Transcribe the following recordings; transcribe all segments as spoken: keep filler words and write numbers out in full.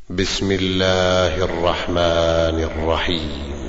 بسم الله الرحمن الرحيم.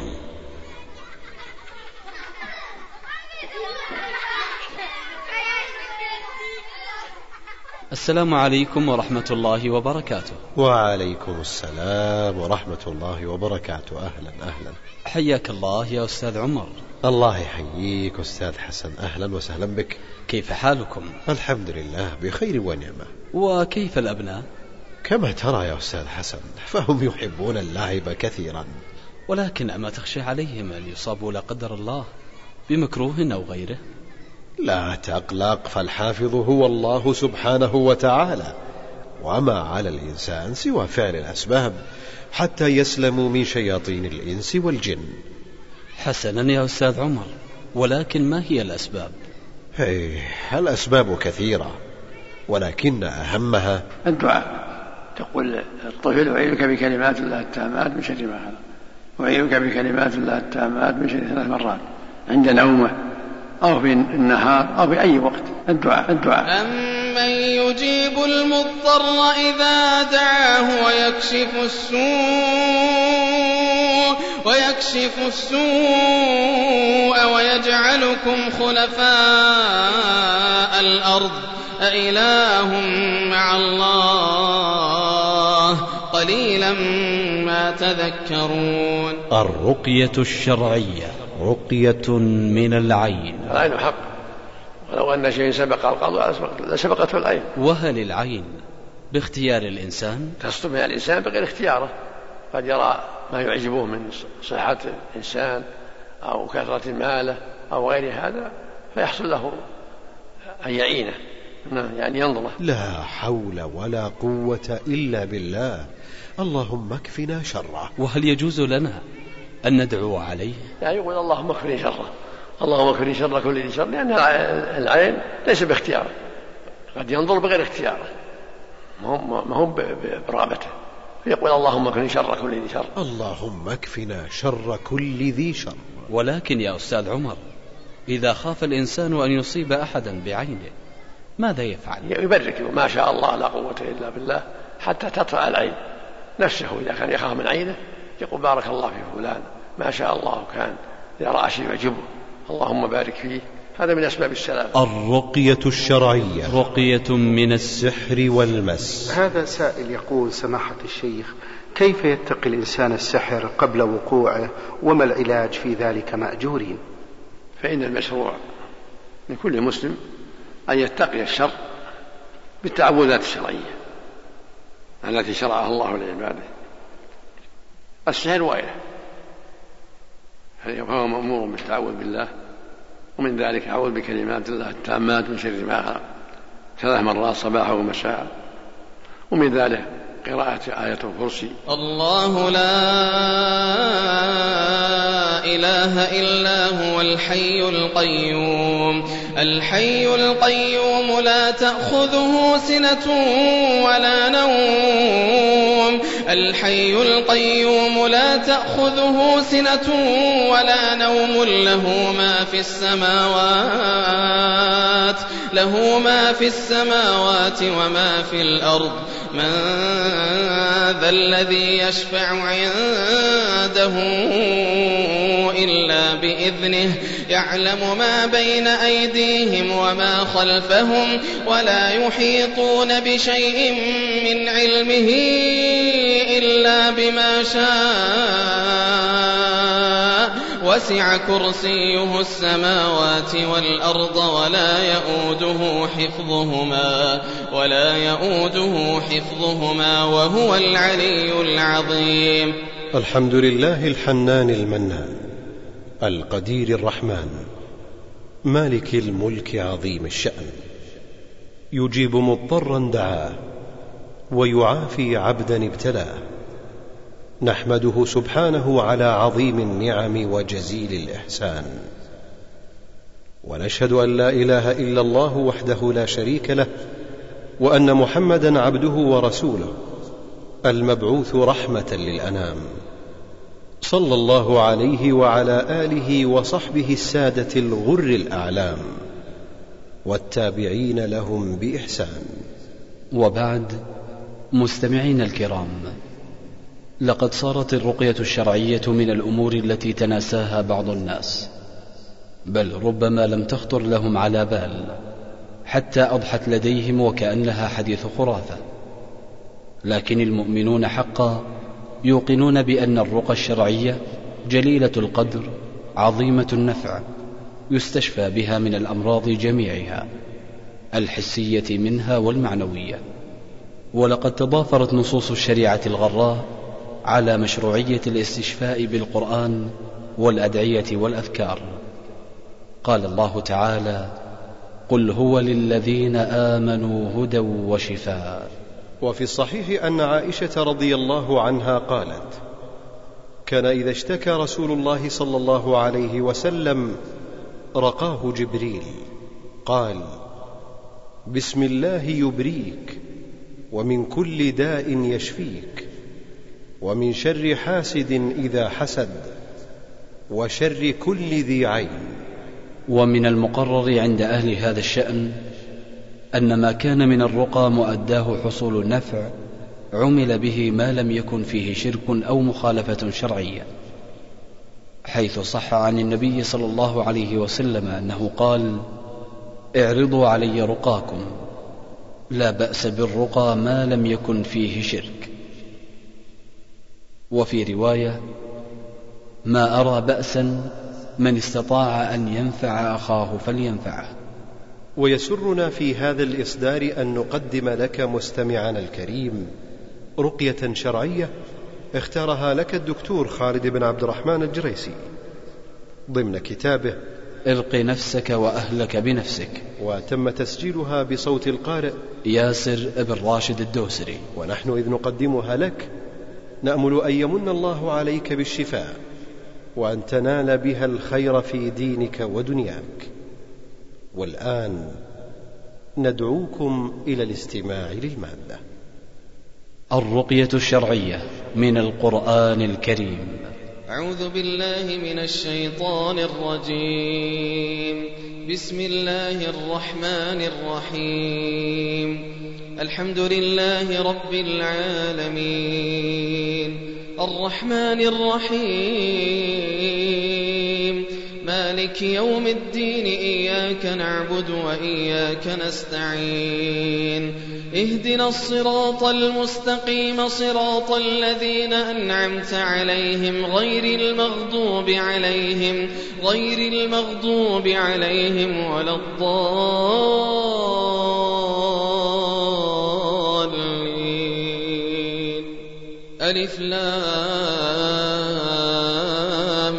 السلام عليكم ورحمة الله وبركاته. وعليكم السلام ورحمة الله وبركاته. أهلا أهلا. حياك الله يا أستاذ عمر. الله يحييك أستاذ حسن، أهلا وسهلا بك. كيف حالكم؟ الحمد لله بخير ونعمة. وكيف الأبناء؟ كما ترى يا أستاذ حسن، فهم يحبون اللعب كثيرا، ولكن أما تخشى عليهم أن يصابوا لا قدر الله بمكروه أو غيره؟ لا تقلق، فالحافظ هو الله سبحانه وتعالى، وما على الإنسان سوى فعل الأسباب حتى يسلموا من شياطين الإنس والجن. حسنا يا أستاذ عمر، ولكن ما هي الأسباب؟ هي الأسباب كثيرة، ولكن أهمها الدعاء. تقول الطفل أعيذك بكلمات الله التامات من شر ما خلق، أعيذك بكلمات الله التامات من شر ثلاث مرات عند نومه أو في النهار أو في أي وقت. الدعاء الدعاء أمن يجيب المضطر إذا دعاه ويكشف السوء ويكشف السوء ويجعلكم خلفاء الأرض أإله مع الله قليلا ما تذكرون. الرقية الشرعية رقية من العين. العين حق، ولو أن شيء سبق القضاء لسبقته العين. وهل العين باختيار الإنسان؟ تسقط من الإنسان بغير اختياره، قد يرى ما يعجبه من صحة الإنسان أو كثرة ماله أو غير هذا فيحصل له أن يعينه، يعني ينظره. لا حول ولا قوة إلا بالله، اللهم اكفنا شره. وهل يجوز لنا أن ندعو عليه؟ يعني يقول اللهم اكفني شره، اللهم اكفني شر كل ذي شر، لأن العين ليس باختياره، قد ينظر بغير اختياره، ما هم برغبته، فيقول اللهم اكفني شر كل ذي شر. اللهم اكفنا شر كل ذي شر. ولكن يا أستاذ عمر، إذا خاف الإنسان أن يصيب أحدا بعينه ماذا يفعل؟ يبرك ما شاء الله لا قوة إلا بالله حتى تطفأ العين نفسه. إذا كان يخاف من عينه يقول بارك الله في فلان، ما شاء الله كان، إذا رأى شيء يعجبه اللهم بارك فيه. هذا من أسباب السلام. الرقية الشرعية رقية من السحر والمس. هذا سائل يقول سماحة الشيخ، كيف يتقي الإنسان السحر قبل وقوعه، وما العلاج في ذلك مأجورين؟ فإن المشروع لكل مسلم أن يتقي الشر بالتعوذات الشرعية التي شرعها الله لعباده، السحر وغيره، فهو مأمور بالتعوذ بالله، ومن ذلك أعوذ بكلمات الله التامات من شر ما خلق ثلاث مرات صباحا ومساء، ومن ذلك قراءة آية الكرسي. الله لا إله إلا هو الحي القيوم الحي القيوم لا تأخذه سنة ولا نوم الحي القيوم لا تأخذه سنة ولا نوم له ما في السماوات له ما في السماوات وما في الأرض من ذا الذي يشفع عنده إلا بإذنه يعلم ما بين أيديهم وما خلفهم ولا يحيطون بشيء من علمه إلا بما شاء وسع كرسيه السماوات والأرض ولا يؤوده حفظهما ولا يؤوده حفظهما وهو العلي العظيم. الحمد لله الحنان المنان القدير الرحمن مالك الملك عظيم الشأن، يجيب مضطرا دعاه ويعافي عبدا ابتلاه. نحمده سبحانه على عظيم النعم وجزيل الإحسان، ونشهد أن لا إله إلا الله وحده لا شريك له، وأن محمدا عبده ورسوله المبعوث رحمة للأنام، صلى الله عليه وعلى آله وصحبه السادة الغر الأعلام والتابعين لهم بإحسان. وبعد، مستمعين الكرام، لقد صارت الرقية الشرعية من الأمور التي تناساها بعض الناس، بل ربما لم تخطر لهم على بال حتى أضحت لديهم وكأنها حديث خرافة. لكن المؤمنون حقا يوقنون بأن الرقى الشرعية جليلة القدر عظيمة النفع، يستشفى بها من الأمراض جميعها، الحسية منها والمعنوية. ولقد تضافرت نصوص الشريعة الغراء على مشروعية الاستشفاء بالقرآن والأدعية والأذكار. قال الله تعالى: قل هو للذين آمنوا هدى وشفاء. وفي الصحيح أن عائشة رضي الله عنها قالت: كان إذا اشتكى رسول الله صلى الله عليه وسلم رقاه جبريل، قال: بسم الله يبريك، ومن كل داء يشفيك، ومن شر حاسد إذا حسد، وشر كل ذي عين. ومن المقرر عند أهل هذا الشأن أن ما كان من الرقى مؤداه حصول النفع عمل به ما لم يكن فيه شرك أو مخالفة شرعية، حيث صح عن النبي صلى الله عليه وسلم أنه قال: اعرضوا علي رقاكم، لا بأس بالرقى ما لم يكن فيه شرك. وفي رواية: ما أرى بأسا من استطاع أن ينفع أخاه فلينفعه. ويسرنا في هذا الإصدار أن نقدم لك مستمعنا الكريم رقية شرعية اختارها لك الدكتور خالد بن عبد الرحمن الجريسي ضمن كتابه ارق نفسك وأهلك بنفسك، وتم تسجيلها بصوت القارئ ياسر بن راشد الدوسري. ونحن إذ نقدمها لك نأمل أن يمن الله عليك بالشفاء، وأن تنال بها الخير في دينك ودنياك. والآن ندعوكم إلى الاستماع للمادة. الرقية الشرعية من القرآن الكريم. أعوذ بالله من الشيطان الرجيم. بسم الله الرحمن الرحيم. الحمد لله رب العالمين، الرحمن الرحيم، مالك يوم الدين، إياك نعبد وإياك نستعين، اهدنا الصراط المستقيم، صراط الذين أنعمت عليهم غير المغضوب عليهم غير المغضوب عليهم ولا الضالين. ألف لام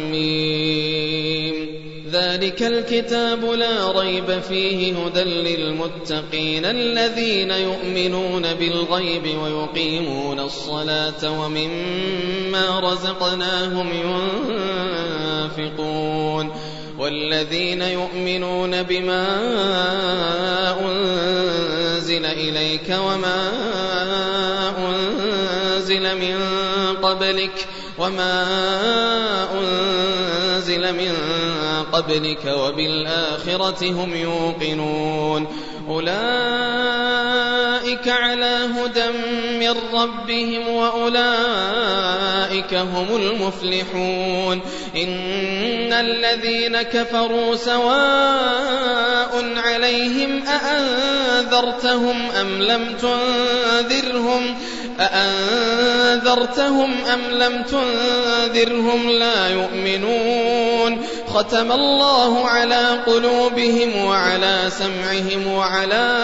ميم. ذلك الكتاب لا ريب فيه هدى للمتقين الذين يؤمنون بالغيب ويقيمون الصلاة ومما رزقناهم ينفقون، والذين يؤمنون بما أنزل إليك وما أنزل من قبلك وما أنزل من قبلك وبالآخرة هم يوقنون، أولئك على هدى من ربهم وأولئك هم المفلحون. إن الذين كفروا سواء عليهم أأنذرتهم أم لم تنذرهم أأنذرتهم أم لم تنذرهم لا يؤمنون. ختم الله على قلوبهم وعلى سمعهم وعلى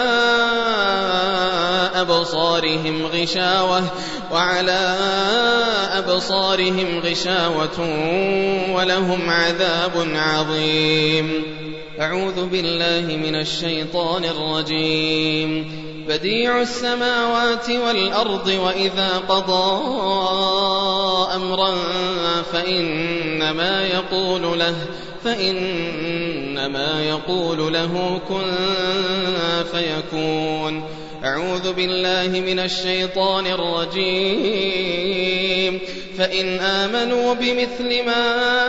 أبصارهم غشاوة وعلى أبصارهم غشاوة ولهم عذاب عظيم. أعوذ بالله من الشيطان الرجيم. بديع السماوات والأرض، وإذا قضى أمرا فإنما يقول له فإنما يقول له كن فيكون. أعوذ بالله من الشيطان الرجيم. فإن آمنوا بمثل ما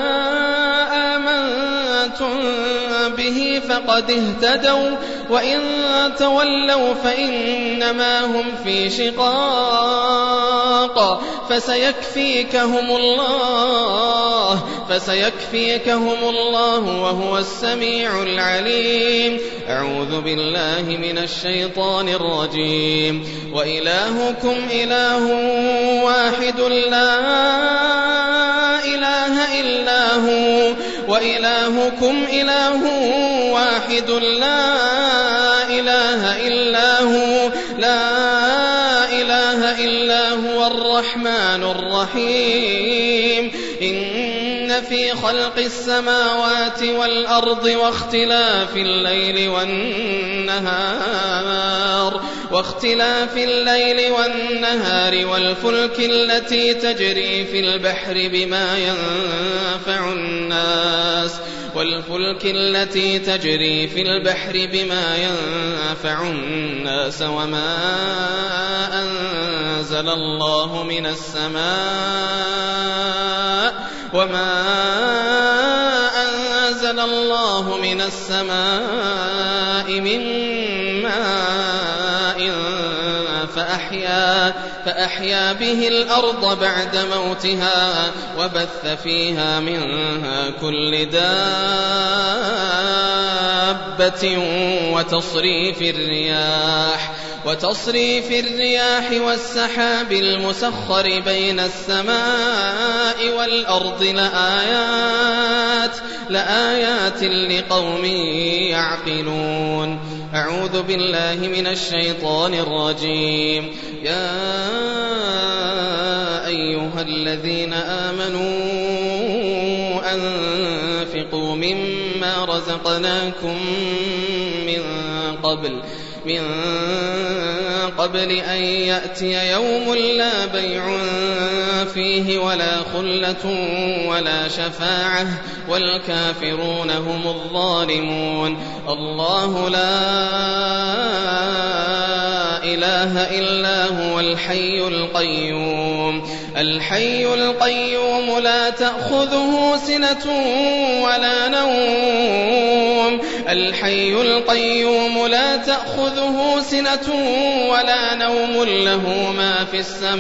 آمنتم به فقد اهتدوا، وإن تولوا فإنما هم في شقاق الحق فسيكفيكهم الله فسيكفيكهم الله وهو السميع العليم. أعوذ بالله من الشيطان الرجيم. وإلهكم إله واحد لا إله إلا هو وإلهكم إله واحد لا إله إلا هو لا إله إلا هو الرحمن الرحيم. إن في خلق السماوات والأرض واختلاف الليل والنهار واختلاف الليل والنهار والفلك التي تجري في البحر بما ينفع الناس والفلك التي تجري في البحر بما ينفع الناس وما أنزل الله من السماء وما أنزل الله من السماء من ماء فأحيا, فأحيا به الأرض بعد موتها وبث فيها من كل دابة وتصريف الرياح وتصريف الرياح والسحاب المسخر بين السماء والأرض لآيات, لآيات لقوم يعقلون. أعوذ بالله من الشيطان الرجيم. يا أيها الذين آمنوا أنفقوا مما رزقناكم من قبل من قبل أن يأتي يوم لا بيع فيه ولا خلة ولا شفاعة والكافرون هم الظالمون. الله لا إله إلا هو الحي القيوم الحي القيوم لا تأخذه سنة ولا نوم الحي القيوم لا تأخذه سنة ولا نوم له ما في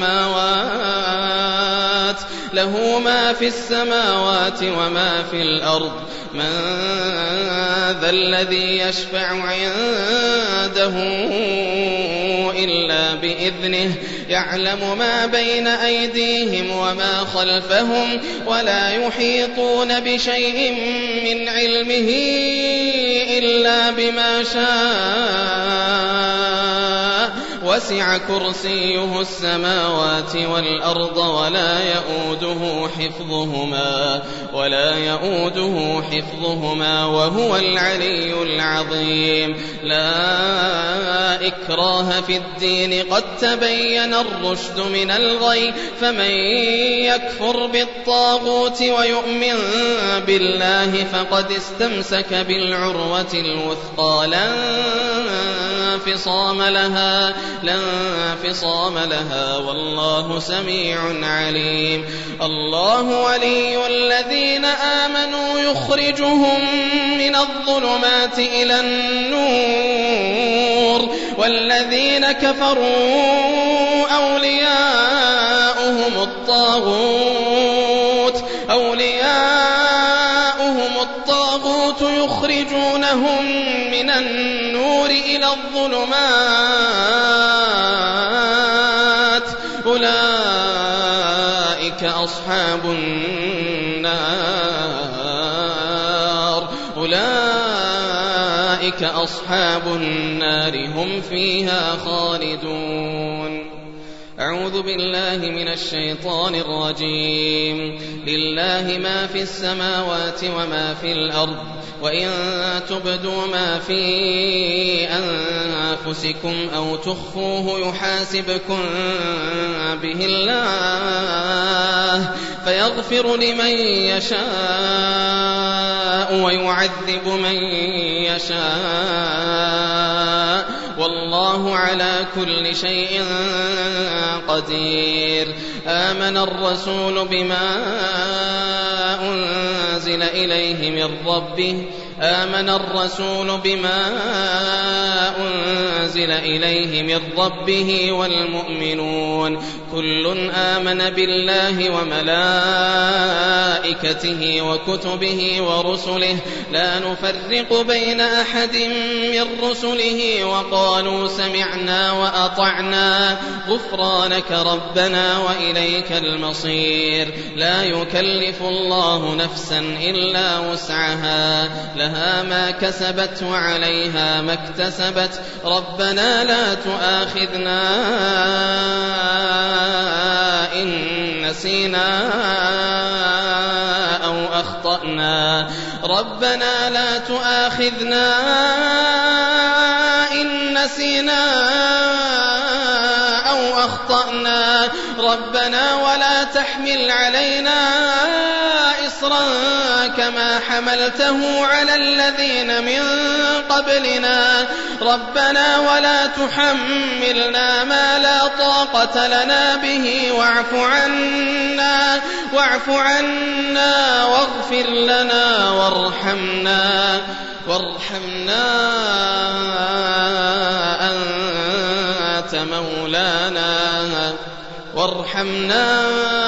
السماوات له ما في السماوات وما في الأرض. من ذا الذي يشفع عنده إلا بإذنه يعلم ما بين أيديهم وما خلفهم ولا يحيطون بشيء من علمه إلا بما شاء وسع كرسيه السماوات والأرض ولا يؤوده حفظهما ولا يؤوده حفظهما وهو العلي العظيم. لا إكراه في الدين قد تبين الرشد من الغي فمن يكفر بالطاغوت ويؤمن بالله فقد استمسك بالعروة الوثقى لا انفصام لها لا انفصام لها والله سميع عليم. الله ولي الذين آمنوا يخرجهم من الظلمات إلى النور والذين كفروا أولياؤهم الطاغوت أولياؤهم الطاغوت يخرجونهم من النور إلى الظلمات أولئك أصحاب النار أولئك أصحاب النار هم فيها خالدون. أعوذ بالله من الشيطان الرجيم. لله ما في السماوات وما في الأرض وإن تبدوا ما في أنفسكم أو تخفوه يحاسبكم به الله فيغفر لمن يشاء ويعذب من يشاء والله على كل شيء قدير. آمن الرسول بما أنزل إليه من ربه آمن الرسول بما أنزل إليه من ربه والمؤمنون كل آمن بالله وملائكته وكتبه ورسله لا نفرق بين أحد من رسله وقالوا سمعنا وأطعنا غفرانك ربنا وإليك المصير لا يكلف الله نفسا إلا وسعها لها ما كسبت وعليها ما اكتسبت ربنا لا تؤاخذنا إن نسينا أو أخطأنا ربنا لا تؤاخذنا إن نسينا أو أخطأنا ربنا ولا تحمل علينا إصرا كما حملته على الذين من قبلنا ربنا ولا تحملنا ما لا طاقة لنا به واعف عنا واعف عنا واغفر لنا وارحمنا وارحمنا أنت مولانا وارحمنا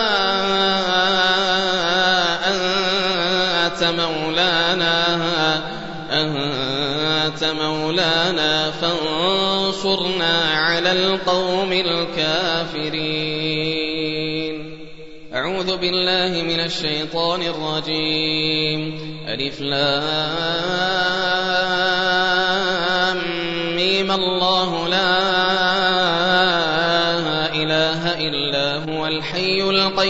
أنت مولانا أنت مولانا فانصرنا على القوم الكافرين. أعوذ بالله من الشيطان الرجيم. ألف لام ميم الله لا إله إلا هو الحي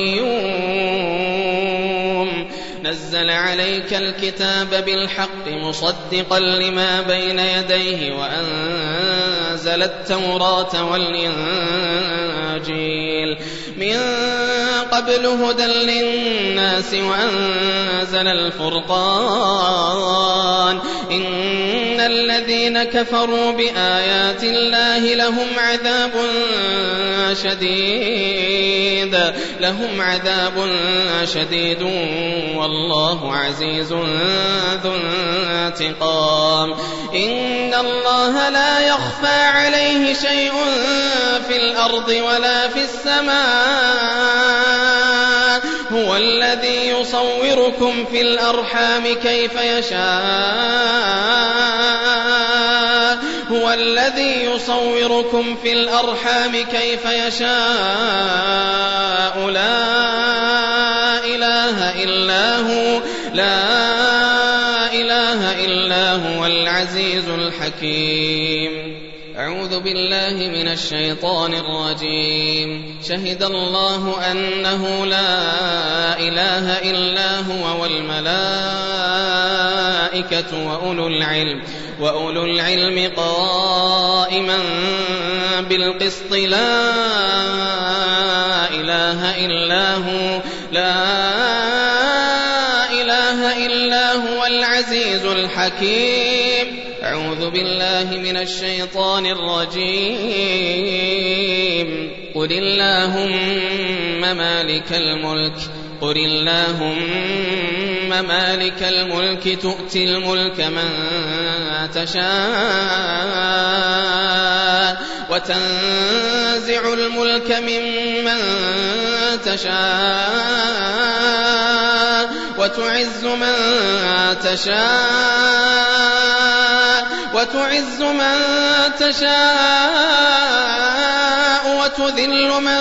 القيوم نزل عليك الكتاب بالحق مصدقا لما بين يديه وأنزل التوراة والإنجيل من قبل هدى للناس وأنزل الفرقان إن الذين كفروا بآيات الله لهم عذاب شديد لهم عذاب شديد والله عزيز ذو انتقام. إن الله لا يخفى عليه شيء في الأرض ولا في السماء هو الذي يصوركم في الأرحام كيف يشاء هو الذي يصوركم في الأرحام كيف يشاء لا إله إلا هو لا إله إلا هو العزيز الحكيم. أعوذ بالله من الشيطان الرجيم. شهد الله أنه لا إله إلا هو والملائكة وأولو العلم وأولو العلم قائما بالقسط لا إله إلا هو لا إله إلا هو العزيز الحكيم. أعوذ بالله من الشيطان الرجيم. قل اللهم مالك الملك قل اللهم مالك الملك تؤتي الملك من تشاء وتنزع الملك ممن تشاء وتعز من تشاء وتعز من تشاء وتذل من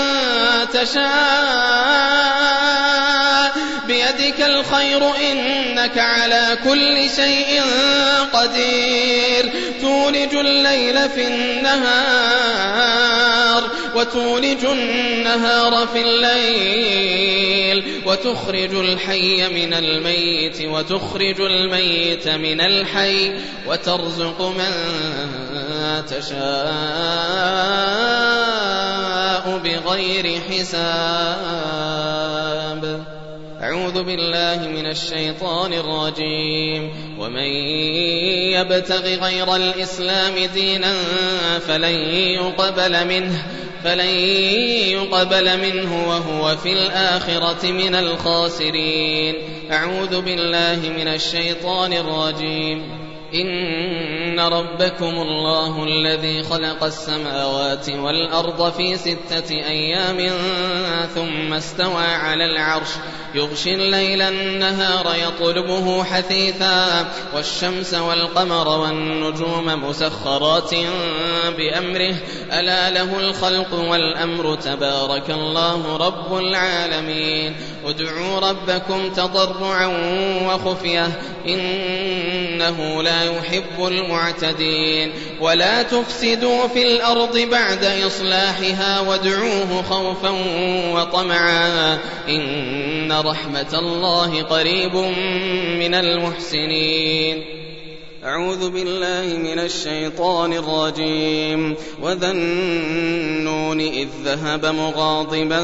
تشاء بيدك الخير إنك على كل شيء قدير. تولج الليل في النهار وتولج النهار في الليل وتخرج الحي من الميت وتخرج الميت من الحي وترزق من تشاء بغير حساب. أعوذ بالله من الشيطان الرجيم. ومن يبتغ غير الإسلام دينا فلن يقبل منه فلن يقبل منه وهو في الآخرة من الخاسرين. أعوذ بالله من الشيطان الرجيم. إن ربكم الله الذي خلق السماوات والأرض في ستة أيام ثم استوى على العرش يغشي الليل النهار يطلبه حثيثا والشمس والقمر والنجوم مسخرات بأمره ألا له الخلق والأمر تبارك الله رب العالمين. ادعوا ربكم تضرعا وخفية إنه لا يحب المعتدين. ولا تفسدوا في الأرض بعد إصلاحها وادعوه خوفا وطمعا إن رحمة الله قريب من المحسنين. أعوذ بالله من الشيطان الرجيم. وذا النون إذ ذهب مغاضبا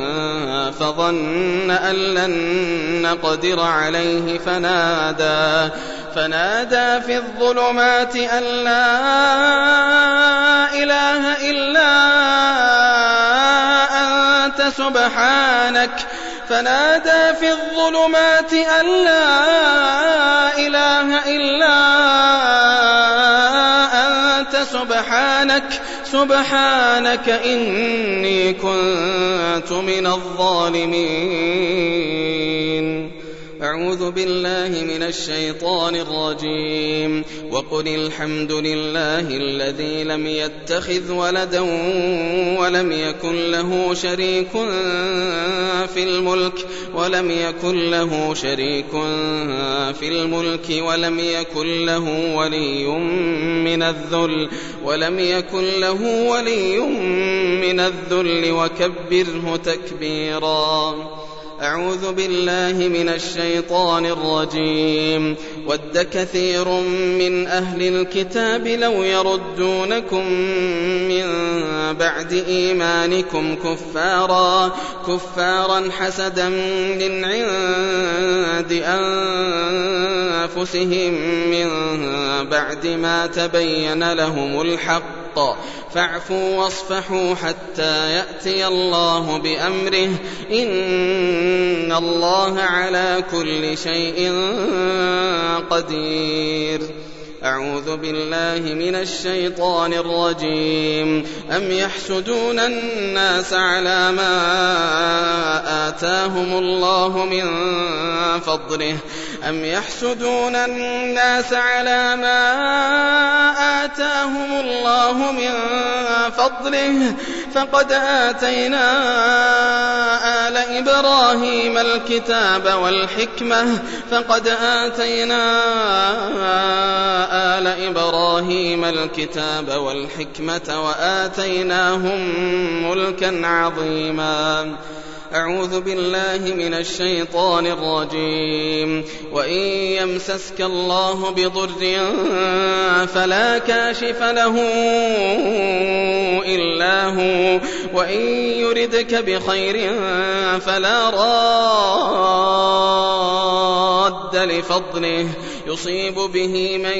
فظن أن لن نقدر عليه فنادى فنادى في الظلمات أن لا إله إلا أنت سبحانك فنادى في الظلمات أن لا إله إلا أنت سبحانك سبحانك إني كنت من الظالمين. أعوذ بالله من الشيطان الرجيم. وقل الحمد لله الذي لم يتخذ ولدا ولم يكن له شريك في الملك ولم يكن له شريك في الملك ولم يكن له ولي من الذل ولم يكن له ولي من الذل وكبره تكبيرا. أعوذ بالله من الشيطان الرجيم. ود كثير من أهل الكتاب لو يردونكم من بعد إيمانكم كفارا كفارا حسدا من عند أنفسهم من بعد ما تبين لهم الحق فاعفوا واصفحوا حتى يأتي الله بأمره إن الله على كل شيء قدير. أعوذ بالله من الشيطان الرجيم. أم يحسدون الناس على ما آتاهم الله من فضله أم يحسدون الناس على ما آتاهم الله من فضله فقد آتينا آل إبراهيم الكتاب والحكمة فقد آتينا آل إبراهيم الكتاب والحكمة وآتيناهم ملكا عظيما. أعوذ بالله من الشيطان الرجيم. وإن يمسسك الله بضر فلا كاشف له إلا هو وإن يردك بخير فلا راد لفضله يصيب به من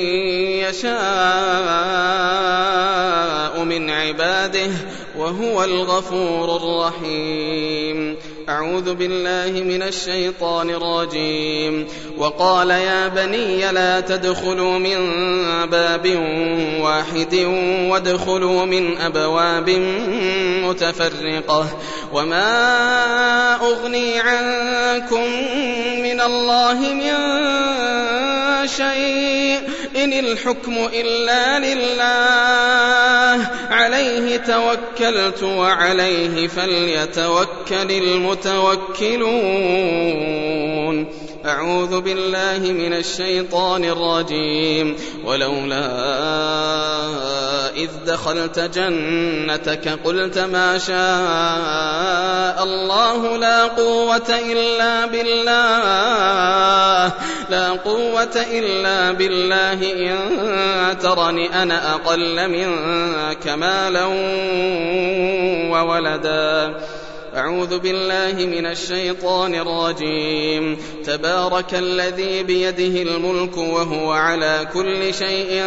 يشاء من عباده وهو الغفور الرحيم. أعوذ بالله من الشيطان الرجيم. وقال يا بني لا تدخلوا من باب واحد وادخلوا من أبواب متفرقة وما أغني عنكم من الله من شيء إن الحكم إلا لله عليه توكلت وعليه فليتوكل المتوكلون. أعوذ بالله من الشيطان الرجيم. ولولا إذ دخلت جنتك قلت ما شاء الله لا قوة إلا بالله لا قوة إلا بالله إن ترني أنا أقل منك مالا وولدا. أعوذ بالله من الشيطان الرجيم. تبارك الذي بيده الملك وهو على كل شيء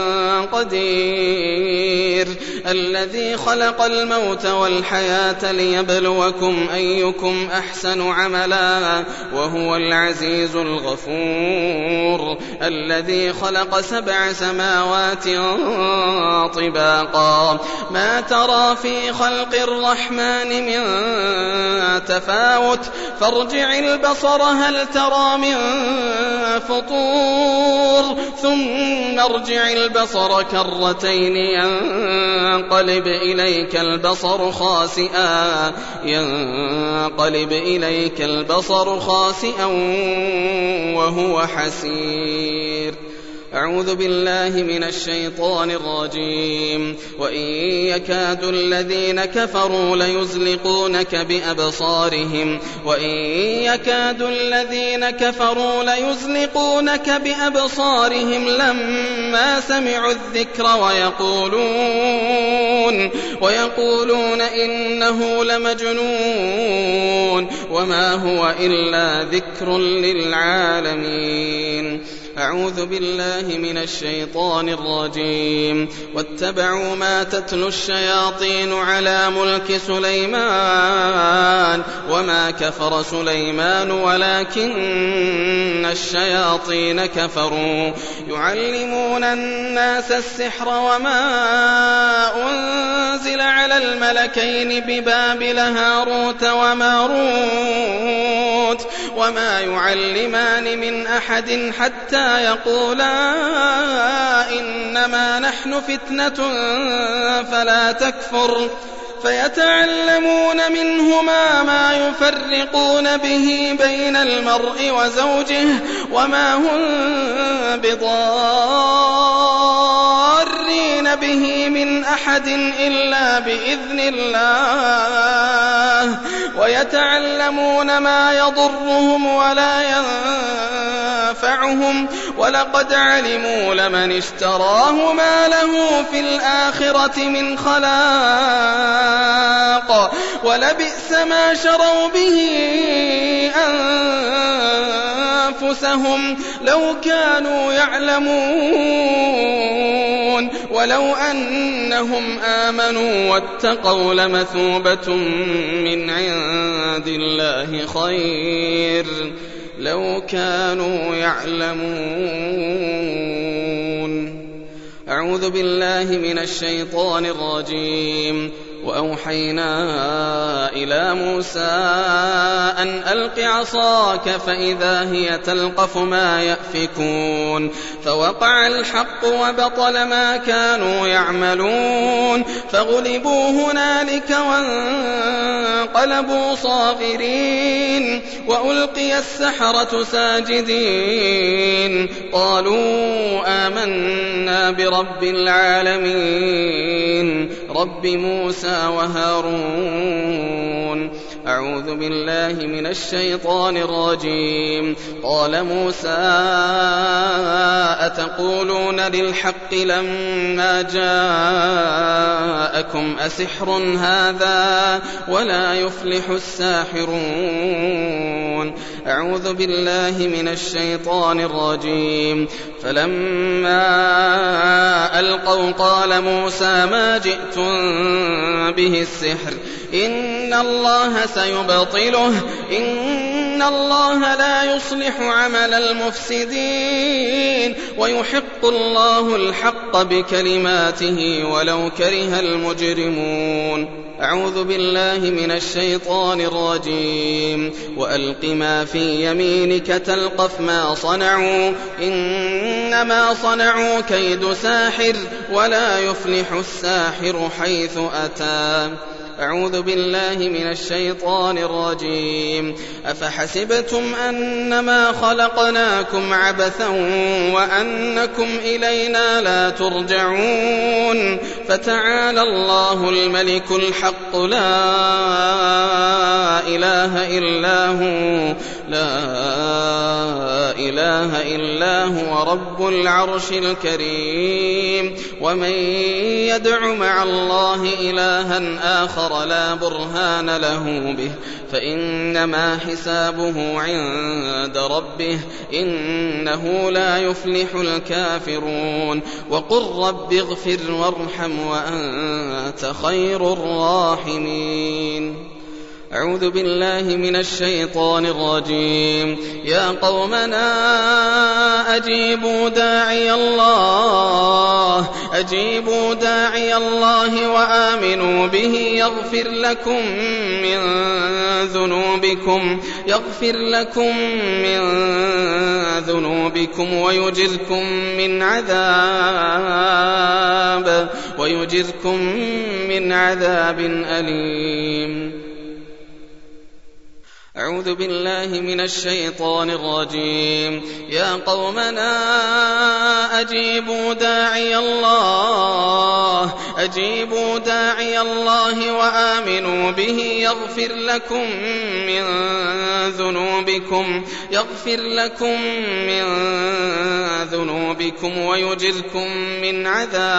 قدير، الذي خلق الموت والحياة ليبلوكم أيكم أحسن عملا وهو العزيز الغفور، الذي خلق سبع سماوات طباقا ما ترى في خلق الرحمن من تفاوت فارجع البصر هل ترى من فطور ثم ارجع البصر كرتين ينقلب إليك البصر خاسئا ينقلب إليك البصر خاسئا وهو حسير. أعوذ بالله من الشيطان الرجيم. وإن يكاد الذين كفروا ليزلقونك بأبصارهم وإن يكاد الذين كفروا ليزلقونك بأبصارهم لما سمعوا الذكر ويقولون ويقولون إنه لمجنون وما هو إلا ذكر للعالمين. أعوذ بالله من الشيطان الرجيم. واتبعوا ما تتلو الشياطين على ملك سليمان وما كفر سليمان ولكن الشياطين كفروا يعلمون الناس السحر وما أنزل على الملكين ببابل هاروت وماروت وما يعلمان من أحد حتى يقولا إنما نحن فتنة فلا تكفر فيتعلمون منهما ما يفرقون به بين المرء وزوجه وما هم بضارين به من أحد إلا بإذن الله ويتعلمون ما يضرهم ولا ينفعهم ولقد علموا لمن اشتراه ما له في الآخرة من خلاق ولبئس ما شروا به أنفسهم لو كانوا يعلمون ولو أنهم آمنوا واتقوا لمثوبة من عند الله خير لو كانوا يعلمون. أعوذ بالله من الشيطان الرجيم. وأوحينا إلى موسى أن ألق عصاك فإذا هي تلقف ما يأفكون فوقع الحق وبطل ما كانوا يعملون فغلبوا هنالك وانقلبوا صاغرين وألقي السحرة ساجدين قالوا آمنا برب العالمين رب موسى وهارون. أعوذ بالله من الشيطان الرجيم. قال موسى أتقولون للحق لما جاءكم أسحر هذا ولا يفلح الساحرون. أعوذ بالله من الشيطان الرجيم. فلما ألقوا قال موسى ما جئتم به السحر إن الله سيبطله إن الله لا يصلح عمل المفسدين ويحق الله الحق بكلماته ولو كره المجرمون. أعوذ بالله من الشيطان الرجيم. وألق ما في يمينك تلقف ما صنعوا إنما صنعوا كيد ساحر ولا يفلح الساحر حيث أتى. أعوذ بالله من الشيطان الرجيم. أفحسبتم أنما خلقناكم عبثا وأنكم إلينا لا ترجعون فتعالى الله الملك الحق لا إله إلا هو لا إله إلا هو رب العرش الكريم. ومن يدع مع الله إلها آخر لا برهان له به فإنما حسابه عند ربه إنه لا يفلح الكافرون. وقل رب اغفر وارحم وأنت خير الراحمين. أعوذ بالله من الشيطان الرجيم. يا قومنا أجيبوا داعي الله أجيبوا داعي الله وآمنوا به يغفر لكم من ذنوبكم يغفر لكم من ذنوبكم ويجركم من عذاب ويجركم من عذاب أليم. أعوذ بالله من الشيطان الرجيم. يا قومنا أجيبوا داعي الله أجيبوا داعي الله وآمنوا به يغفر لكم من ذنوبكم يغفر لكم من ذنوبكم ويجركم من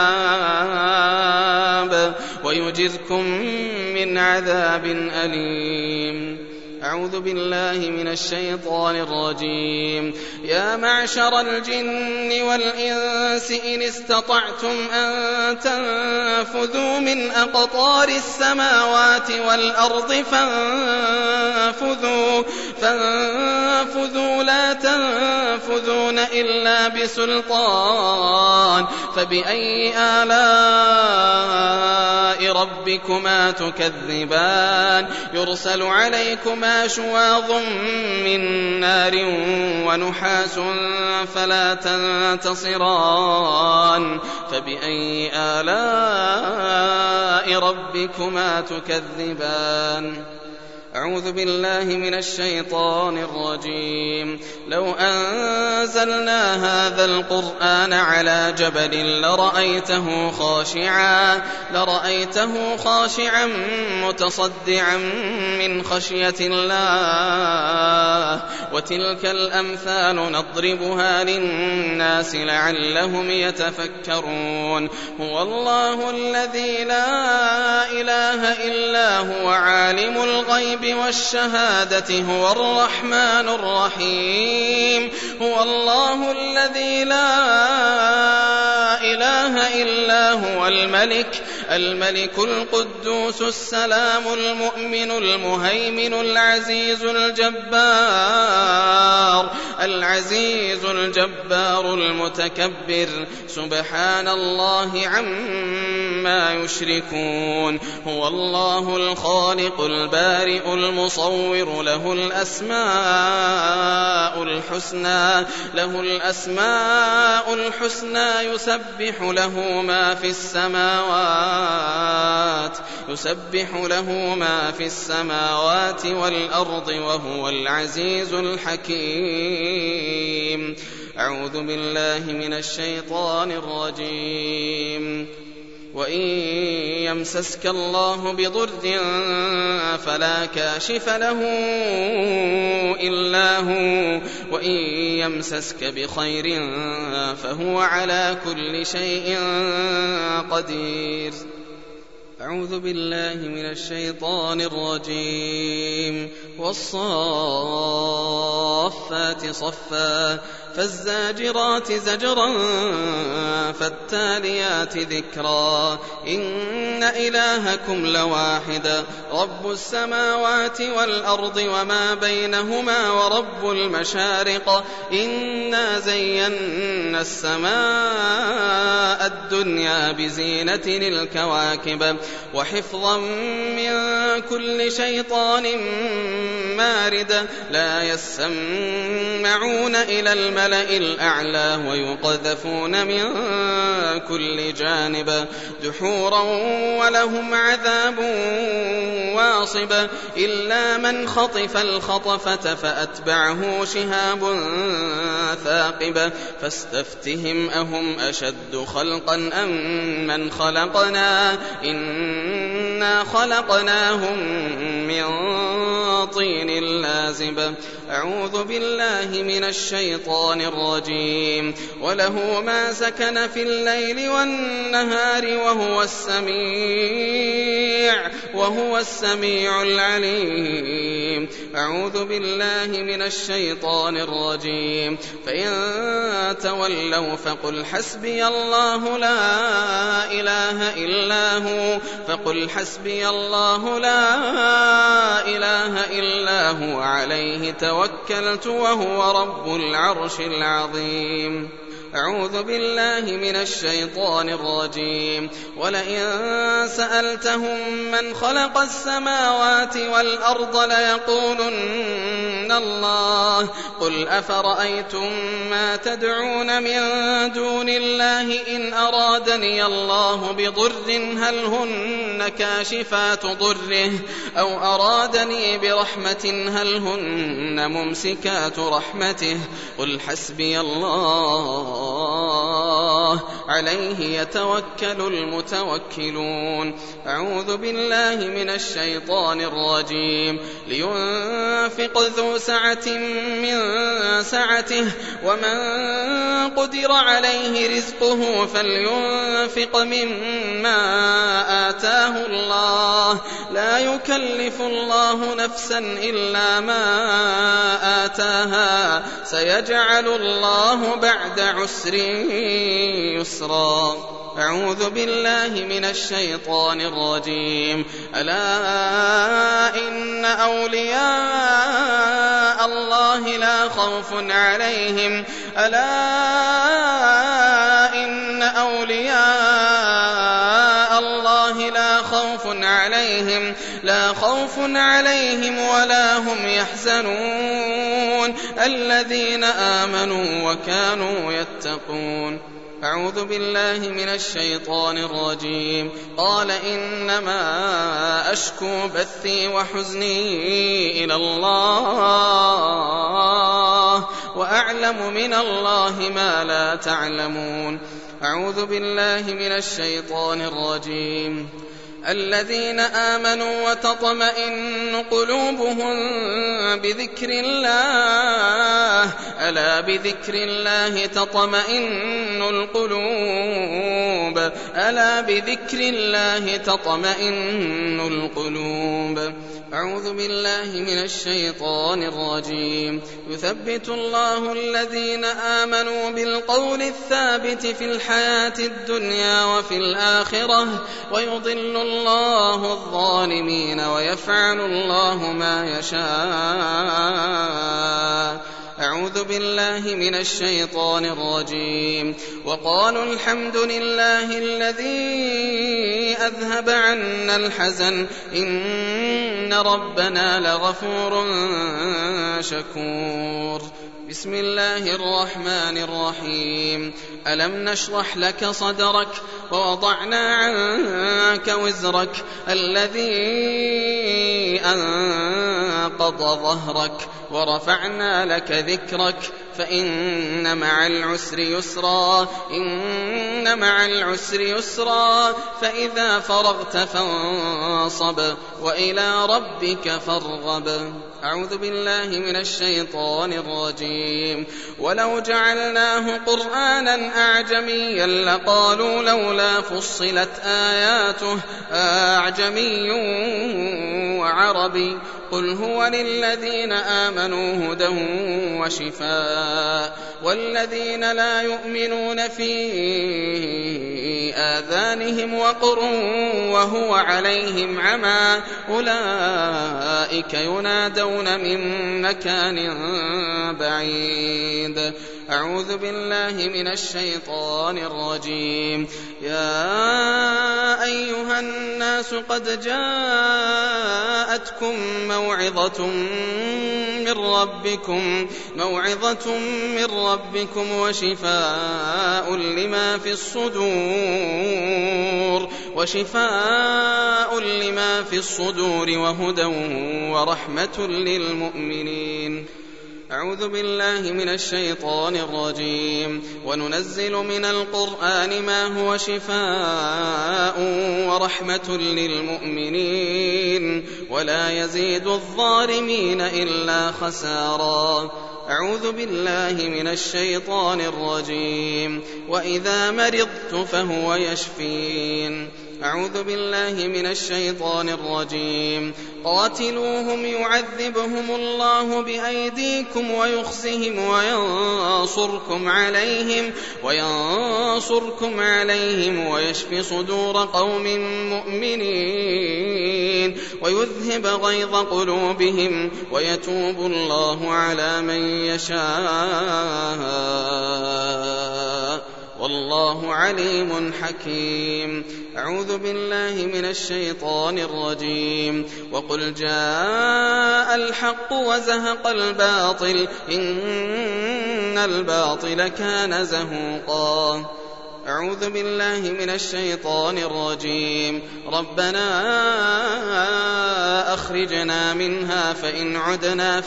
عذاب ويجركم من عذاب أليم. أعوذ بالله من الشيطان الرجيم. يا معشر الجن والإنس إن استطعتم أن تنفذوا من أقطار السماوات والأرض فانفذوا فانفذوا لا تنفذون إلا بسلطان. فبأي آلاء ربكما تكذبان؟ يرسل عليكما شواظ من نار ونحاس فلا تنتصران. فبأي آلاء ربكما تكذبان؟ أعوذ بالله من الشيطان الرجيم. لو أنزلنا هذا القرآن على جبل لرأيته خاشعا لرأيته خاشعا متصدعا من خشية الله. وتلك الأمثال نضربها للناس لعلهم يتفكرون. هو الله الذي لا إله إلا هو عالم الغيب والشهادة هو الرحمن الرحيم. هو الله الذي لا إله إلا هو الملك الملك القدوس السلام المؤمن المهيمن العزيز الجبار العزيز الجبار المتكبر. سبحان الله عما يشركون. هو الله الخالق البارئ المصور له الأسماء الحسنى له الأسماء الحسنى يسبح له ما في السماوات يسبح له ما في السماوات والأرض وهو العزيز الحكيم. أعوذ بالله من الشيطان الرجيم. وإن يمسسك الله بضر فلا كاشف له إلا هو وإن يمسسك بخير فهو على كل شيء قدير. أعوذ بالله من الشيطان الرجيم. والصافات صفا فالزاجرات زجرا فالتاليات ذكرا. إن إلهكم لواحد رب السماوات والأرض وما بينهما ورب المشارق. إنا زينا السماء الدنيا بزينة الكواكب وحفظا من كل شيطان مارد. لا يسمعون إلى الملأ الأعلى ويقذفون من كل جانب دحورا ولهم عذاب واصب. إلا من خطف الخطفة فأتبعه شهاب ثاقب. فاستفتهم أهم أشد خلقا أم من خلقنا إن إنا خلقناهم من طين لازب. أعوذ بالله من الشيطان الرجيم. وله ما سكن في الليل والنهار وهو السميع وهو السميع العليم. أعوذ بالله من الشيطان الرجيم. فإن تولوا فقل حسبي الله لا إله إلا هو فقل حسبي الله لا إله إلا هو عليه توكلت وهو رب العرش العظيم. أعوذ بالله من الشيطان الرجيم. ولئن سألتهم من خلق السماوات والأرض ليقولن الله. قل أفرأيتم ما تدعون من دون الله إن أرادني الله بضر هل هن كاشفات ضره أو أرادني برحمة هل هن ممسكات رحمته. قل حسبي الله عليه يتوكل المتوكلون. أعوذ بالله من الشيطان الرجيم. لينفق ذو سعة من سعته ومن قدر عليه رزقه فلينفق مما آتاه الله لا يكلف الله نفسا إلا ما آتاها سيجعل الله بعد عسر يسرا. أعوذ بالله من الشيطان الرجيم. ألا إن أولياء الله لا خوف عليهم ألا إن أولياء الله لا خوف عليهم لا خوف عليهم ولا هم يحزنون الذين آمنوا وكانوا يتقون. أعوذ بالله من الشيطان الرجيم. قال إنما أشكو بثي وحزني إلى الله وأعلم من الله ما لا تعلمون. أعوذ بالله من الشيطان الرجيم. الذين آمنوا وتطمئن قلوبهم بذكر الله ألا بذكر الله تطمئن القلوب ألا بذكر الله تطمئن القلوب. أعوذ بالله من الشيطان الرجيم. يثبت الله الذين آمنوا بالقول الثابت في الحياة الدنيا وفي الآخرة ويضل الله الظالمين ويفعل الله ما يشاء. أعوذ بالله من الشيطان الرجيم. وقالوا الحمد لله الذي أذهب عنا الحزن إن ربنا لغفور شكور. بسم الله الرحمن الرحيم. ألم نشرح لك صدرك ووضعنا عنك وزرك الذي أنقض ظهرك ورفعنا لك ذكرك فإن مع العسر يسرا إن مع العسر يسرا فإذا فرغت فانصب وإلى ربك فارغب. أعوذ بالله من الشيطان الرجيم. ولو جعلناه قرآنا أعجميا لقالوا لولا فصلت آياته أعجمي وعربي قل هو للذين آمنوا هدى وشفاء والذين لا يؤمنون في آذانهم وقر وهو عليهم عمى أولئك ينادون من مكان بعيد. أعوذ بالله من الشيطان الرجيم. يا أيها الناس قد جاءتكم موعظة من ربكم موعظة من ربكم وشفاء لما في الصدور وشفاء لما في الصدور وهدى ورحمة للمؤمنين. أعوذ بالله من الشيطان الرجيم. وننزل من القرآن ما هو شفاء ورحمة للمؤمنين ولا يزيد الظالمين إلا خسارا. أعوذ بالله من الشيطان الرجيم. وإذا مرضت فهو يشفين. أعوذ بالله من الشيطان الرجيم. قاتلوهم يعذبهم الله بأيديكم ويخزهم وينصركم عليهم وينصركم عليهم ويشف صدور قوم مؤمنين ويذهب غيظ قلوبهم ويتوب الله على من يشاء والله عليم حكيم. أعوذ بالله من الشيطان الرجيم. وقل جاء الحق وزهق الباطل إن الباطل كان زهوقا. أعوذ بالله من الشيطان الرجيم. ربنا أخرجنا منها فإن عدنا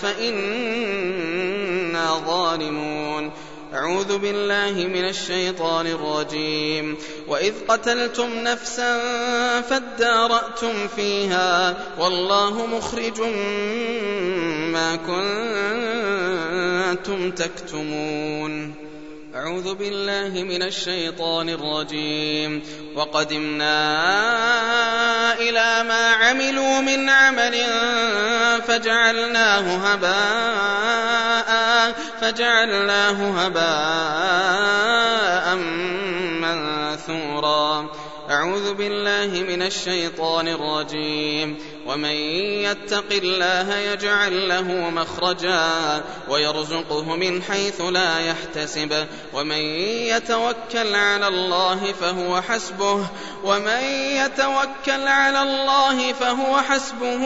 فإنا ظالمون. أعوذ بالله من الشيطان الرجيم. وإذ قتلتم نفسا فادارأتم فيها والله مخرج ما كنتم تكتمون. أعوذ بالله من الشيطان الرجيم. وقدمنا إلى ما عملوا من عمل فجعلناه هباء فجعلناه هباء منثورا. أعوذ بالله من الشيطان الرجيم. ومن يتق الله يجعل له مخرجا ويرزقه من حيث لا يحتسب ومن يتوكل على الله فهو حسبه ومن يتوكل على الله فهو حسبه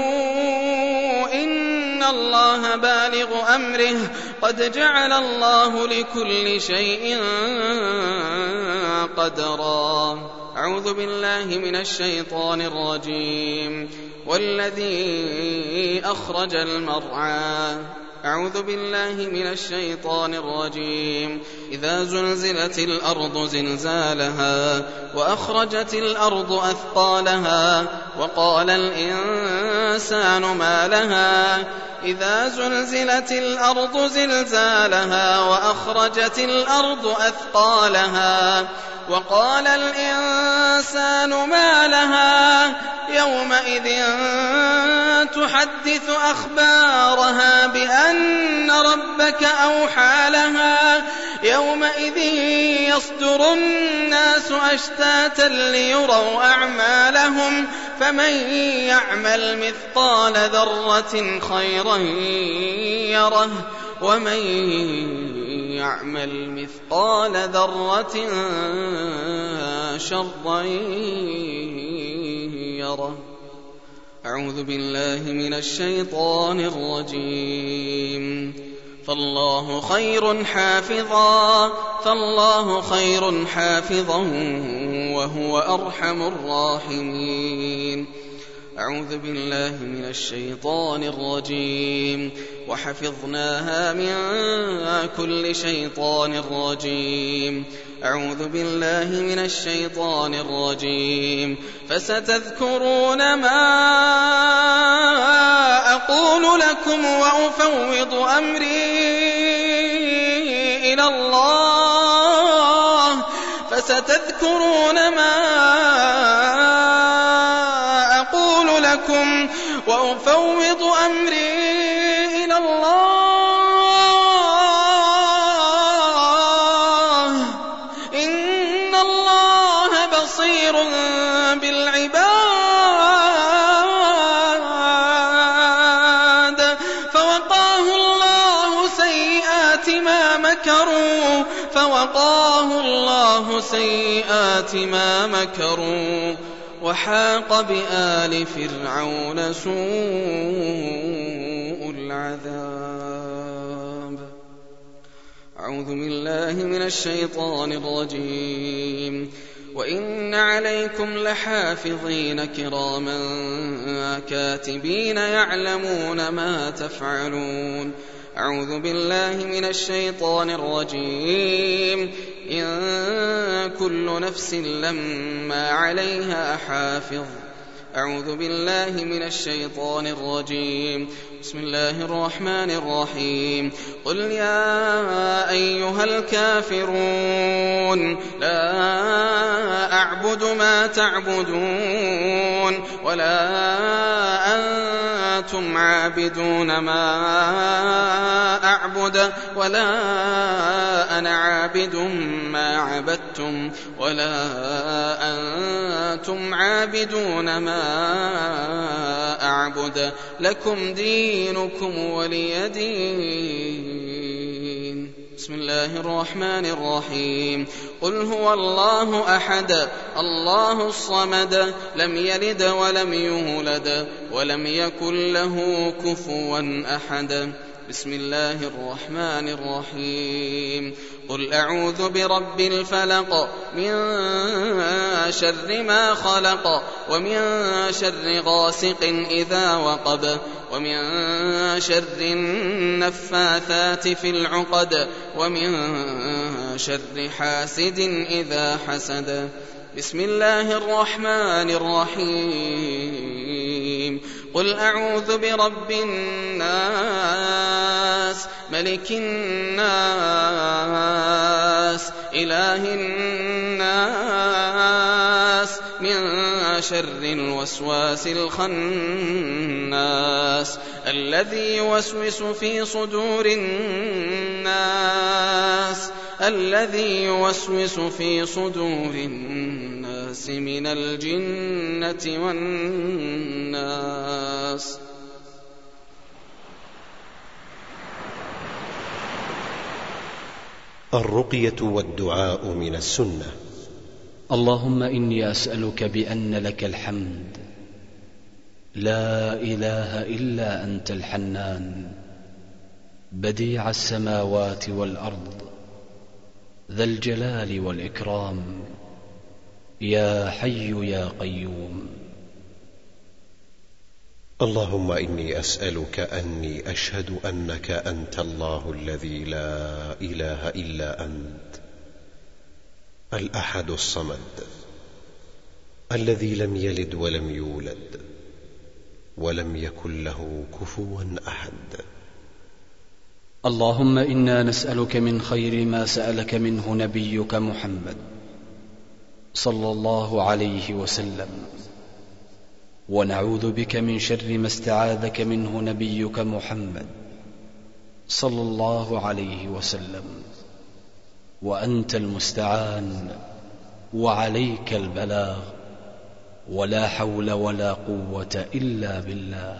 إن الله بالغ أمره قد جعل الله لكل شيء قدرا. أعوذ بالله من الشيطان الرجيم. والذي أخرج المرعى. أعوذ بالله من الشيطان الرجيم. إذا زلزلت الأرض زلزالها وأخرجت الأرض أثقالها وقال الإنسان ما لها إذا زلزلت الأرض زلزالها وأخرجت الأرض أثقالها وقال الإنسان ما لها يومئذ تحدث أخبارها بأن ربك أوحى لها يومئذ يصدر الناس أشتاتا ليروا أعمالهم فمن يعمل مثقال ذرة خيرا يره ومن يعمل مثقال ذرة شرا يره. أعوذ بالله من الشيطان الرجيم. فالله خير حافظا فالله خير حافظا وهو أرحم الراحمين. أعوذ بالله من الشيطان الرجيم. وحفظناها من كل شيطان رجيم. أعوذ بالله من الشيطان الرجيم. فستذكرون ما أقول لكم وأفوض أمري إلى الله فستذكرون ما أقول لكم وأفوض أمري إلى الله إن الله بصير بالعباد. فوقاه الله سيئات ما مكروا فوقاه الله سيئات ما مكروا وحاق بآل فرعون سوء العذاب. أعوذ بالله من الشيطان الرجيم. وإن عليكم لحافظين كراما كاتبين يعلمون ما تفعلون. أعوذ بالله من الشيطان الرجيم إن كل نفس لما عليها حافظ أعوذ بالله من الشيطان الرجيم بسم الله الرحمن الرحيم قل يا أيها الكافرون لا أعبد ما تعبدون ولا أنتم عابدون ما أعبد ولا أنا عابد ما عبدتم ولا أنتم عابدون ما أعبد لكم دينكم ولي دين بسم الله الرحمن الرحيم قل هو الله أحد الله الصمد لم يلد ولم يولد ولم يكن له كفوا أحد بسم الله الرحمن الرحيم قل أعوذ برب الفلق من شر ما خلق ومن شر غاسق إذا وقب ومن شر النفاثات في العقد ومن شر حاسد إذا حسد بسم الله الرحمن الرحيم قل أعوذ برب الناس ملك الناس إله الناس من شر الوسواس الخناس الذي يوسوس في صدور الناس الذي يوسوس في صدور الناس من الجنة والناس. الرقية والدعاء من السنة. اللهم إني أسألك بأن لك الحمد لا إله إلا أنت الحنان بديع السماوات والأرض ذا الجلال والإكرام يا حي يا قيوم. اللهم إني أسألك أني أشهد أنك أنت الله الذي لا إله إلا أنت الأحد الصمد الذي لم يلد ولم يولد ولم يكن له كفوا أحد. اللهم إنا نسألك من خير ما سألك منه نبيك محمد صلى الله عليه وسلم ونعوذ بك من شر ما استعاذك منه نبيك محمد صلى الله عليه وسلم وأنت المستعان وعليك البلاغ ولا حول ولا قوة إلا بالله.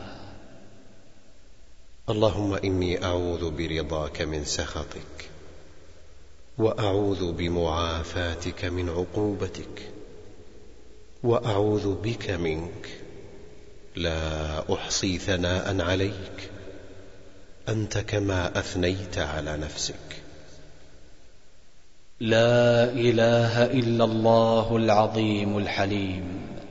اللهم إني أعوذ برضاك من سخطك وأعوذ بمعافاتك من عقوبتك وأعوذ بك منك لا أحصي ثناء عليك أنت كما أثنيت على نفسك. لا إله إلا الله العظيم الحليم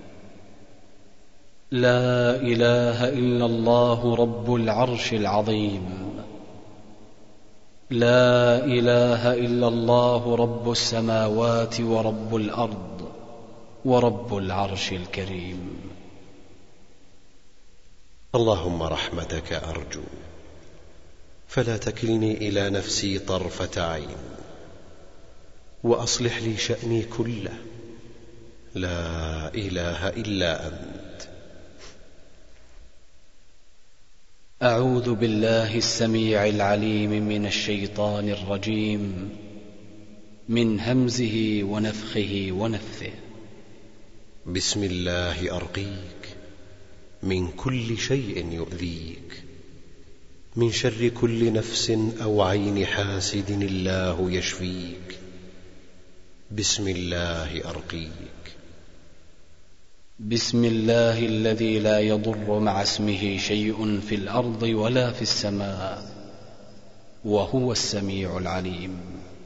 لا إله إلا الله رب العرش العظيم لا إله إلا الله رب السماوات ورب الأرض ورب العرش الكريم. اللهم رحمتك أرجو فلا تكلني إلى نفسي طرفة عين وأصلح لي شأني كله لا إله إلا أنت. أعوذ بالله السميع العليم من الشيطان الرجيم من همزه ونفخه ونفثه. بسم الله أرقيك من كل شيء يؤذيك من شر كل نفس أو عين حاسد الله يشفيك. بسم الله أرقيك. بسم الله الذي لا يضر مع اسمه شيء في الأرض ولا في السماء وهو السميع العليم.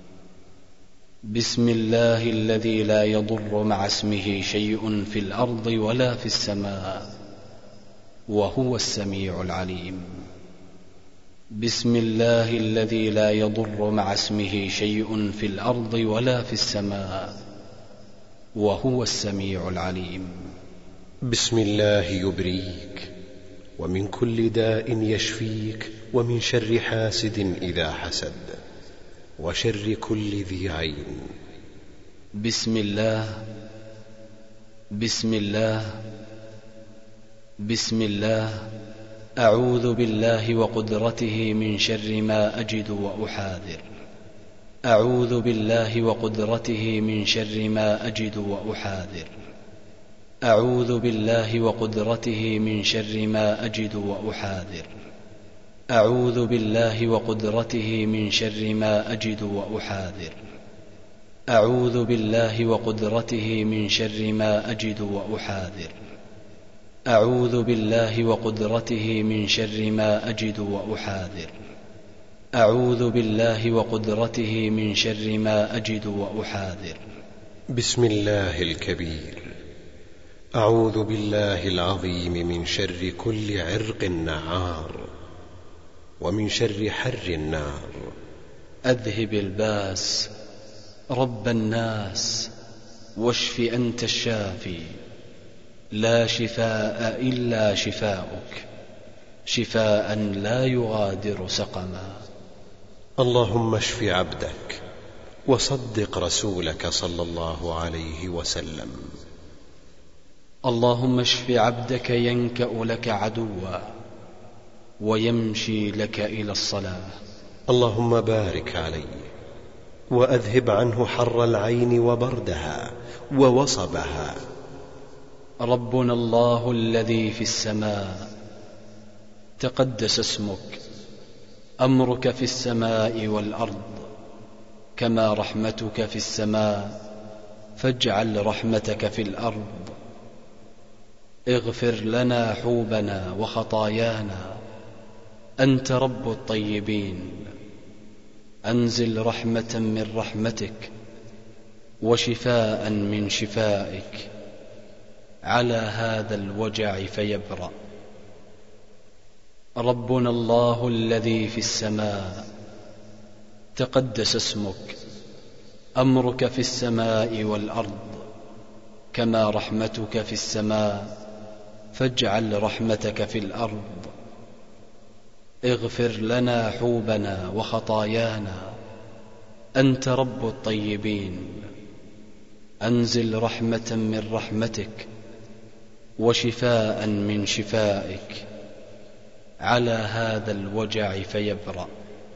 بسم الله الذي لا يضر مع اسمه شيء في الأرض ولا في السماء وهو السميع العليم. بسم الله الذي لا يضر مع اسمه شيء في الأرض ولا في السماء وهو السميع العليم. بسم الله يبريك ومن كل داء يشفيك ومن شر حاسد إذا حسد وشر كل ذي عين. بسم الله بسم الله بسم الله أعوذ بالله وقدرته من شر ما أجد وأحاذر. أعوذ بالله وقدرته من شر ما أجد وأحاذر. أعوذ بالله وقدرته من شر ما أجد وأحاذر. أعوذ بالله وقدرته من شر ما أجد وأحاذر. أعوذ بالله وقدرته من شر ما أجد وأحاذر. أعوذ بالله وقدرته من شر ما أجد وأحاذر. أعوذ بالله وقدرته من شر ما أجد وأحاذر. بسم الله الكبير. أعوذ بالله العظيم من شر كل عرق نعار ومن شر حر النار. أذهب الباس رب الناس واشف أنت الشافي لا شفاء إلا شفاؤك شفاء لا يغادر سقما. اللهم اشف عبدك وصدق رسولك صلى الله عليه وسلم. اللهم اشف عبدك ينكأ لك عدوا ويمشي لك إلى الصلاة. اللهم بارك عليه وأذهب عنه حر العين وبردها ووصبها. ربنا الله الذي في السماء تقدس اسمك. أمرك في السماء والأرض كما رحمتك في السماء فاجعل رحمتك في الأرض. اغفر لنا حوبنا وخطايانا أنت رب الطيبين. أنزل رحمة من رحمتك وشفاء من شفائك على هذا الوجع فيبرأ. ربنا الله الذي في السماء تقدس اسمك. أمرك في السماء والأرض كما رحمتك في السماء فاجعل رحمتك في الأرض. اغفر لنا حوبنا وخطايانا أنت رب الطيبين. أنزل رحمة من رحمتك وشفاء من شفائك على هذا الوجع فيبرأ.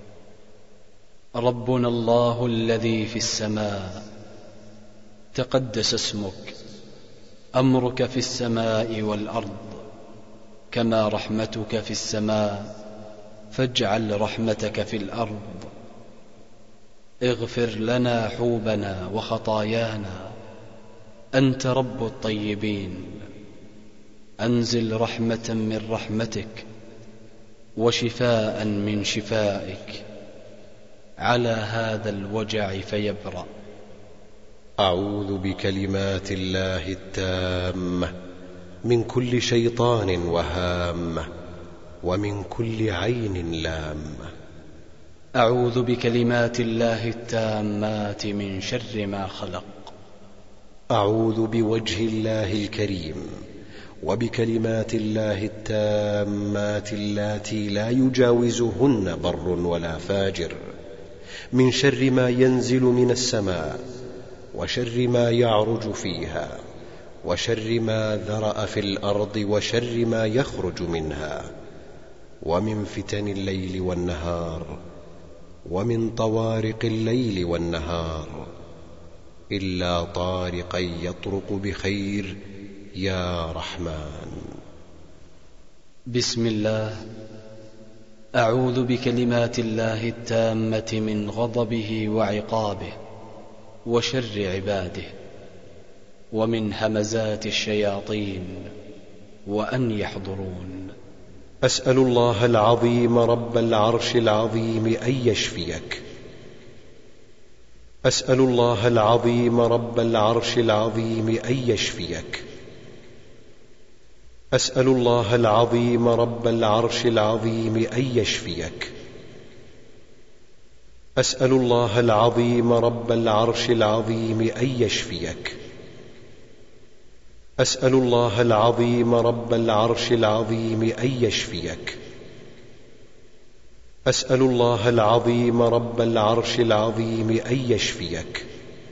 ربنا الله الذي في السماء تقدس اسمك. أمرك في السماء والأرض كما رحمتك في السماء فاجعل رحمتك في الأرض. اغفر لنا حوبنا وخطايانا أنت رب الطيبين. أنزل رحمة من رحمتك وشفاء من شفائك على هذا الوجع فيبرأ. أعوذ بكلمات الله التامة من كل شيطان وهامة ومن كل عين لامة. أعوذ بكلمات الله التامات من شر ما خلق. أعوذ بوجه الله الكريم وبكلمات الله التامات اللاتي لا يجاوزهن بر ولا فاجر من شر ما ينزل من السماء وشر ما يعرج فيها وشر ما ذرأ في الأرض وشر ما يخرج منها ومن فتن الليل والنهار ومن طوارق الليل والنهار إلا طارقا يطرق بخير يا رحمن. بسم الله. أعوذ بكلمات الله التامة من غضبه وعقابه وشر عباده ومن همزات الشياطين وأن يحضرون. أسأل الله العظيم رب العرش العظيم أن يشفيك. أسأل الله العظيم رب العرش العظيم أن يشفيك. أسأل الله العظيم رب العرش العظيم أن يشفيك. أسأل الله العظيم رب العرش العظيم أن يشفيك. أسأل الله العظيم رب العرش العظيم أن يشفيك. أسأل الله العظيم رب العرش العظيم أن يشفيك.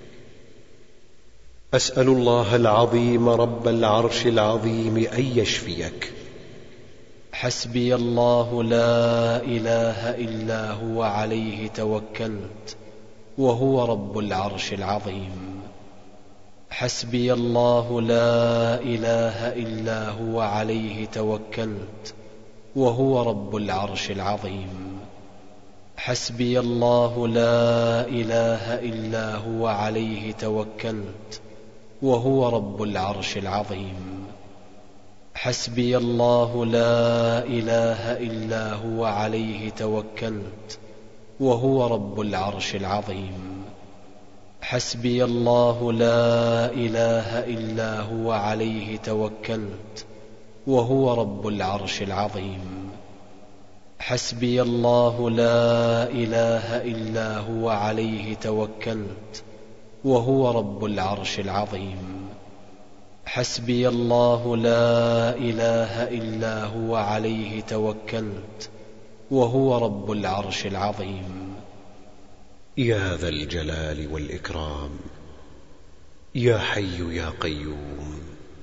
أسأل الله العظيم رب العرش العظيم أن يشفيك. حسبي الله لا إله إلا هو عليه توكلت وهو رب العرش العظيم. حسبي الله لا إله إلا هو عليه توكلت وهو رب العرش العظيم. حسبي الله لا إله إلا هو عليه توكلت وهو رب العرش العظيم. حسبي الله لا إله إلا هو عليه توكلت وهو رب العرش العظيم. حسبي الله لا إله إلا هو عليه توكلت وهو رب العرش العظيم. حسبي الله لا إله إلا هو عليه توكلت وهو رب العرش العظيم. حسبي الله لا إله إلا هو عليه توكلت وهو رب العرش العظيم. يا ذا الجلال والإكرام، يا حي يا قيوم،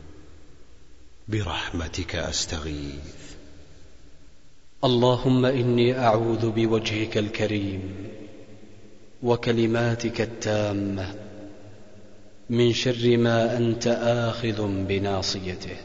برحمتك أستغيث. اللهم إني أعوذ بوجهك الكريم وكلماتك التامة من شر ما أنت آخذ بناصيته.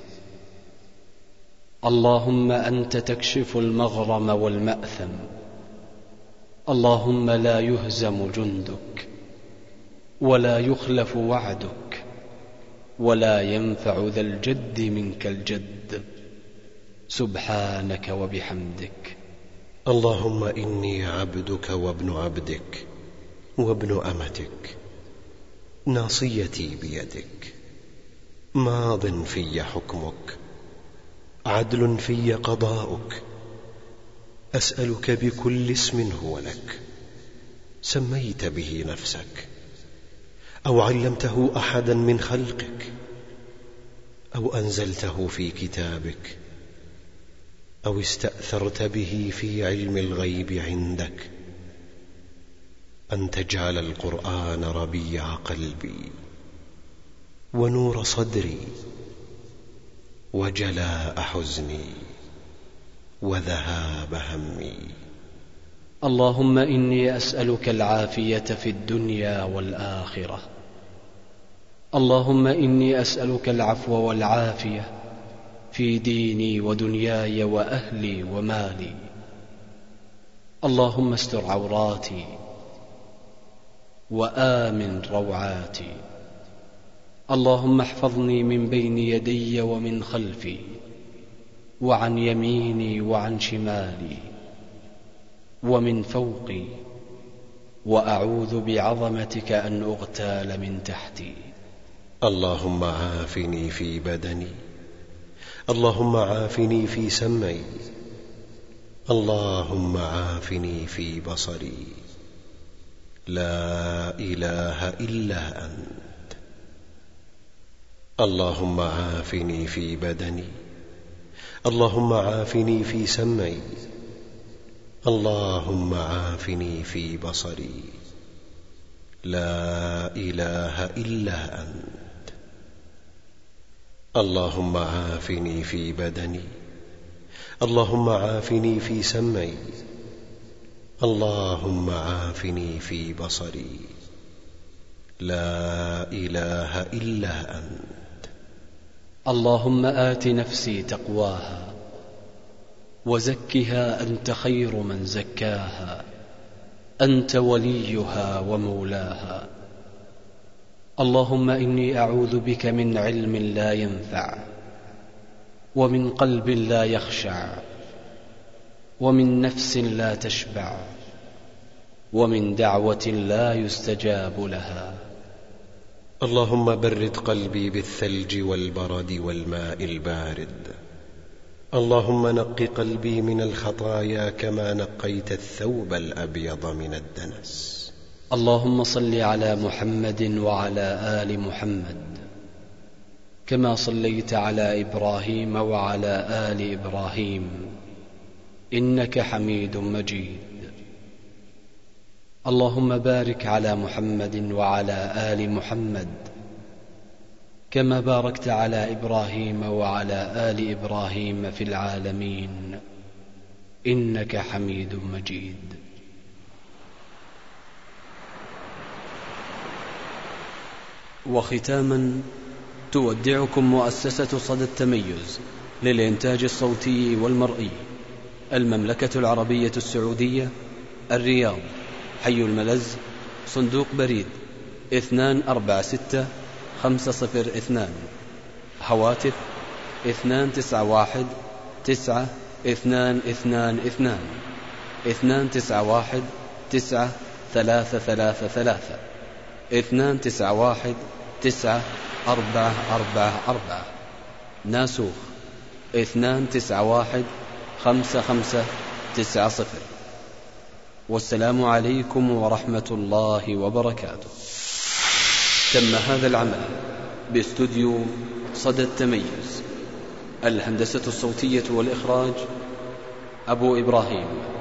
اللهم أنت تكشف المغرم والمأثم. اللهم لا يهزم جندك ولا يخلف وعدك ولا ينفع ذا الجد منك الجد، سبحانك وبحمدك. اللهم إني عبدك وابن عبدك وابن أمتك، ناصيتي بيدك، ماض في حكمك، عدل في قضاؤك. أسألك بكل اسم هو لك سميت به نفسك أو علمته أحدا من خلقك أو أنزلته في كتابك أو استأثرت به في علم الغيب عندك، أن تجعل القرآن ربيع قلبي ونور صدري وجلاء حزني وذهاب همي. اللهم إني أسألك العافية في الدنيا والآخرة. اللهم إني أسألك العفو والعافية في ديني ودنياي وأهلي ومالي. اللهم استر عوراتي وآمن روعاتي. اللهم احفظني من بين يدي ومن خلفي وعن يميني وعن شمالي ومن فوقي، وأعوذ بعظمتك أن أغتال من تحتي. اللهم عافني في بدني، اللهم عافني في سمعي، اللهم عافني في بصري. لا إله إلا أنت. اللهم عافني في بدني، اللهم عافني في سمعي، اللهم عافني في بصري. لا إله إلا أنت. اللهم عافني في بدني، اللهم عافني في سمعي، اللهم عافني في بصري. لا إله إلا أنت. اللهم آت نفسي تقواها وزكها أنت خير من زكاها، أنت وليها ومولاها. اللهم إني أعوذ بك من علم لا ينفع ومن قلب لا يخشع ومن نفس لا تشبع ومن دعوة لا يستجاب لها. اللهم برد قلبي بالثلج والبرد والماء البارد، اللهم نق قلبي من الخطايا كما نقيت الثوب الأبيض من الدنس. اللهم صل على محمد وعلى آل محمد كما صليت على إبراهيم وعلى آل إبراهيم إنك حميد مجيد. اللهم بارك على محمد وعلى آل محمد كما باركت على إبراهيم وعلى آل إبراهيم في العالمين إنك حميد مجيد. وختاما تودعكم مؤسسة صدى التميز للإنتاج الصوتي والمرئي، المملكة العربية السعودية، الرياض، حي الملز، صندوق بريد اثنان أربعة ستة خمسة صفر اثنان، هواتف اثنان تسعة واحد تسعة اثنان اثنان اثنان اثنان تسعة واحد تسعة ثلاثة ثلاثة ثلاثة اثنان تسعة واحد تسعة أربعة أربعة أربعة، ناسوخ اثنان تسعة واحد خمسة خمسة تسعة صفر. والسلام عليكم ورحمة الله وبركاته. تم هذا العمل باستوديو صدى التميز، الهندسة الصوتية والإخراج أبو إبراهيم.